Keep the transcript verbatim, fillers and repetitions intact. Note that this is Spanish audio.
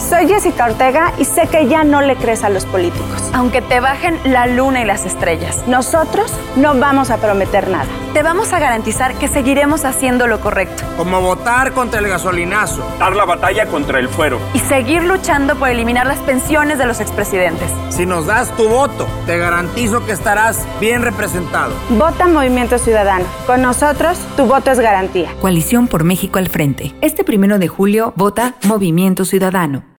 Soy Jessica Ortega y sé que ya no le crees a los políticos. Aunque te bajen la luna y las estrellas, nosotros no vamos a prometer nada. Te vamos a garantizar que seguiremos haciendo lo correcto. Como votar contra el gasolinazo, dar la batalla contra el fuero y seguir luchando por eliminar las pensiones de los expresidentes. Si nos das tu voto, te garantizo que estarás bien representado. Vota Movimiento Ciudadano. Con nosotros, tu voto es garantía. Coalición por México al frente. Este primero de julio, vota Movimiento Ciudadano.